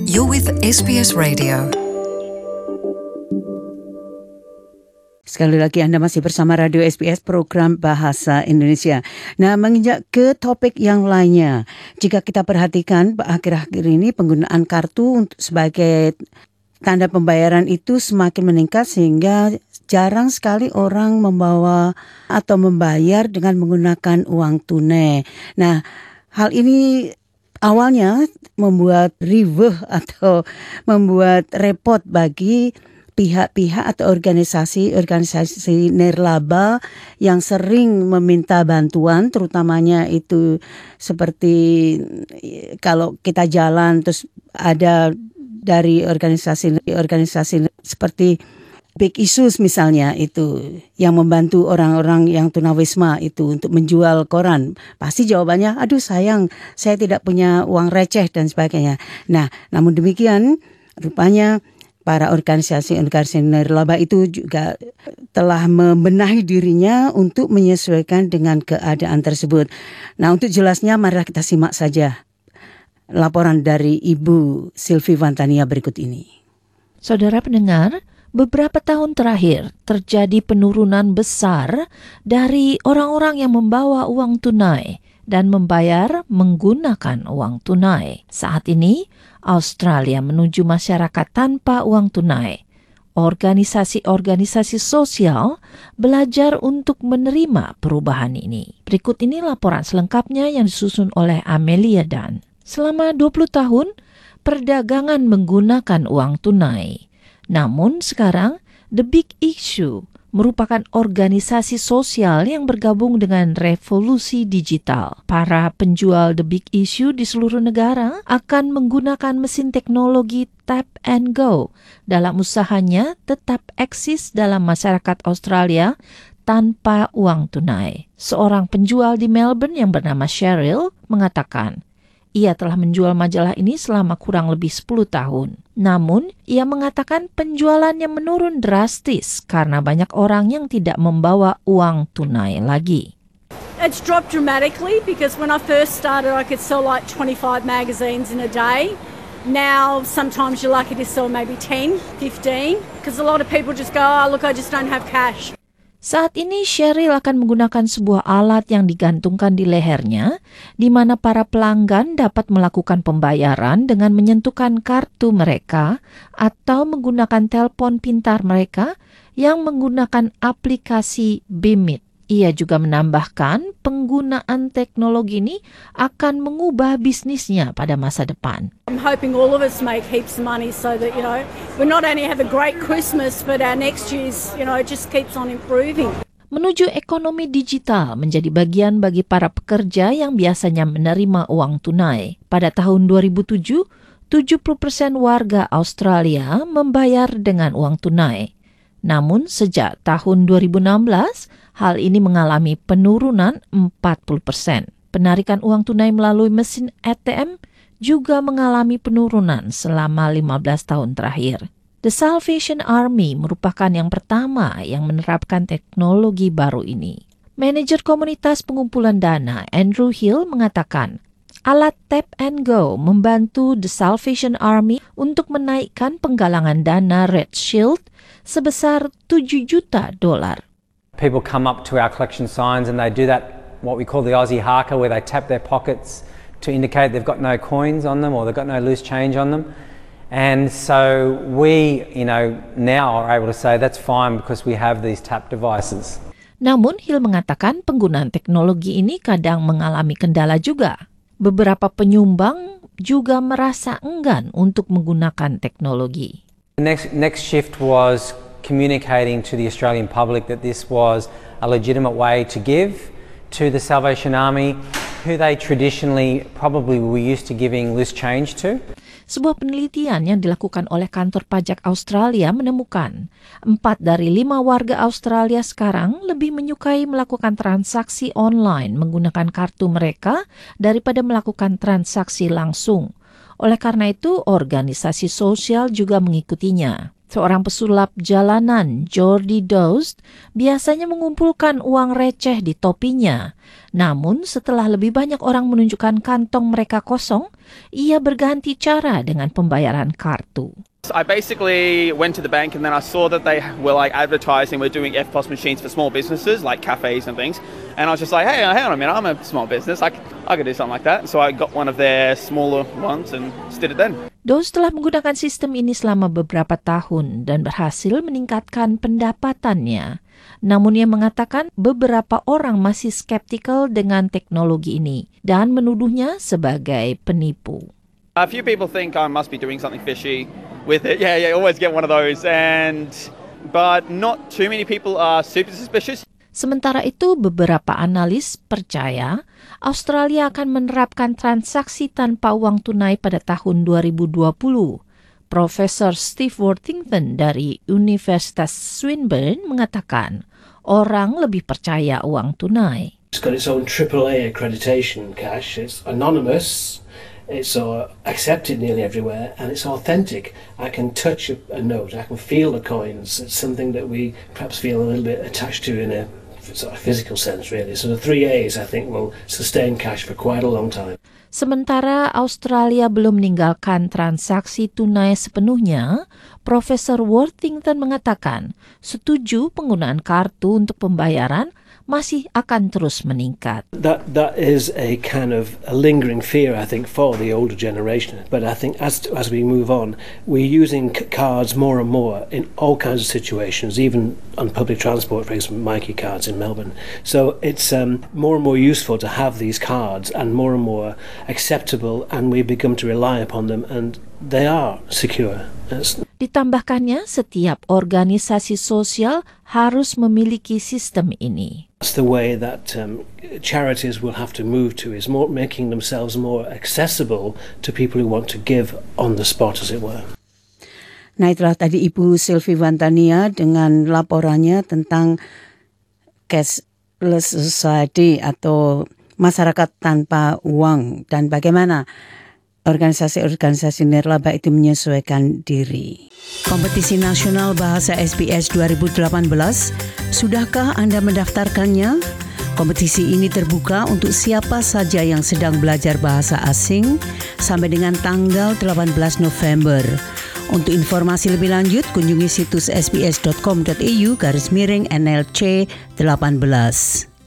You're with SBS Radio. Sekali lagi Anda masih bersama Radio SBS program Bahasa Indonesia. Nah, menginjak ke topik yang lainnya. Jika kita perhatikan akhir-akhir ini penggunaan kartu sebagai tanda pembayaran itu semakin meningkat sehingga jarang sekali orang membawa atau membayar dengan menggunakan uang tunai. Nah, hal ini awalnya membuat ribet atau membuat repot bagi pihak-pihak atau organisasi nirlaba yang sering meminta bantuan, terutamanya itu seperti kalau kita jalan terus ada dari organisasi seperti Big Issues misalnya itu yang membantu orang-orang yang tunawisma itu untuk menjual koran. Pasti jawabannya, aduh sayang, saya tidak punya uang receh dan sebagainya. Nah, namun demikian rupanya para organisasi nirlaba itu juga telah membenahi dirinya untuk menyesuaikan dengan keadaan tersebut. Nah, untuk jelasnya marilah kita simak saja laporan dari Ibu Sylvie Vantania berikut ini. Saudara pendengar, beberapa tahun terakhir terjadi penurunan besar dari orang-orang yang membawa uang tunai dan membayar menggunakan uang tunai. Saat ini, Australia menuju masyarakat tanpa uang tunai. Organisasi-organisasi sosial belajar untuk menerima perubahan ini. Berikut ini laporan selengkapnya yang disusun oleh Amelia Dunn. Selama 20 tahun, perdagangan menggunakan uang tunai. Namun sekarang, The Big Issue merupakan organisasi sosial yang bergabung dengan revolusi digital. Para penjual The Big Issue di seluruh negara akan menggunakan mesin teknologi Tap and Go dalam usahanya tetap eksis dalam masyarakat Australia tanpa uang tunai. Seorang penjual di Melbourne yang bernama Cheryl mengatakan, ia telah menjual majalah ini selama kurang lebih 10 tahun. Namun, ia mengatakan penjualannya menurun drastis karena banyak orang yang tidak membawa uang tunai lagi. It's dropped dramatically because when I first started I could sell like 25 magazines in a day. Now sometimes you're lucky to sell maybe 10, 15 because a lot of people just go, oh look, I just don't have cash. Saat ini Cheryl akan menggunakan sebuah alat yang digantungkan di lehernya, di mana para pelanggan dapat melakukan pembayaran dengan menyentuhkan kartu mereka atau menggunakan telepon pintar mereka yang menggunakan aplikasi BIMIT. Ia juga menambahkan penggunaan teknologi ini akan mengubah bisnisnya pada masa depan. I'm hoping all of us make heaps of money so that, we not only have a great Christmas, but our next year's, just keeps on improving. Menuju ekonomi digital menjadi bagian bagi para pekerja yang biasanya menerima uang tunai. Pada tahun 2007, 70% warga Australia membayar dengan uang tunai. Namun sejak tahun 2016, hal ini mengalami penurunan 40%. Penarikan uang tunai melalui mesin ATM juga mengalami penurunan selama 15 tahun terakhir. The Salvation Army merupakan yang pertama yang menerapkan teknologi baru ini. Manajer komunitas pengumpulan dana Andrew Hill mengatakan, alat Tap and Go membantu The Salvation Army untuk menaikkan penggalangan dana Red Shield sebesar $7 juta. People come up to our collection signs and they do that, what we call the Aussie haka, where they tap their pockets to indicate they've got no coins on them or they've got no loose change on them. And so we, now are able to say that's fine because we have these tap devices. Namun Hill mengatakan penggunaan teknologi ini kadang mengalami kendala juga. Beberapa penyumbang juga merasa enggan untuk menggunakan teknologi. The next shift was communicating to the Australian public that this was a legitimate way to give to the Salvation Army, who they traditionally probably were used to giving loose change to. Sebuah penelitian yang dilakukan oleh kantor pajak Australia menemukan 4 dari 5 warga Australia sekarang lebih menyukai melakukan transaksi online menggunakan kartu mereka daripada melakukan transaksi langsung. Oleh karena itu, organisasi sosial juga mengikutinya. Seorang pesulap jalanan, Jordi Dost, biasanya mengumpulkan uang receh di topinya. Namun setelah lebih banyak orang menunjukkan kantong mereka kosong, ia berganti cara dengan pembayaran kartu. I basically went to the bank and then I saw that they were advertising we're doing EFTPOS machines for small businesses like cafes and things. And I was just like, hey, hang on a minute, I'm a small business. I could do something like that. So I got one of their smaller ones and just did it then. Dost telah menggunakan sistem ini selama beberapa tahun dan berhasil meningkatkan pendapatannya. Namun ia mengatakan beberapa orang masih skeptikal dengan teknologi ini dan menuduhnya sebagai penipu. A few people think I must be doing something fishy with it. Yeah, always get one of those. But not too many people are super suspicious. Sementara itu, beberapa analis percaya Australia akan menerapkan transaksi tanpa uang tunai pada tahun 2020. Profesor Steve Worthington dari Universitas Swinburne mengatakan orang lebih percaya uang tunai. It's got its own AAA accreditation, cash. It's anonymous. It's accepted nearly everywhere, and it's authentic. I can touch a note. I can feel the coins. It's something that we perhaps feel a little bit attached to in a sort of physical sense, really. So the 3 A's, I think, will sustain cash for quite a long time. Sementara Australia belum meninggalkan transaksi tunai sepenuhnya, Profesor Worthington mengatakan setuju penggunaan kartu untuk pembayaran masih akan terus meningkat. That is a kind of a lingering fear, I think, for the older generation. But I think as we move on, we're using cards more and more in all kinds of situations, even on public transport, for example, Mikey cards in Melbourne. So it's more and more useful to have these cards and more acceptable, and we become to rely upon them, and they are secure. Ditambahkannya, setiap organisasi sosial harus memiliki sistem ini. That's the way that charities will have to move to, is more making themselves more accessible to people who want to give on the spot, as it were. Nah, itulah tadi Ibu Sylvie Vantania dengan laporannya tentang cashless society atau masyarakat tanpa uang dan bagaimana organisasi-organisasi nirlaba itu menyesuaikan diri. Kompetisi Nasional Bahasa SBS 2018, sudahkah Anda mendaftarkannya? Kompetisi ini terbuka untuk siapa saja yang sedang belajar bahasa asing sampai dengan tanggal 18 November. Untuk informasi lebih lanjut, kunjungi situs sbs.com.au/NLC 18.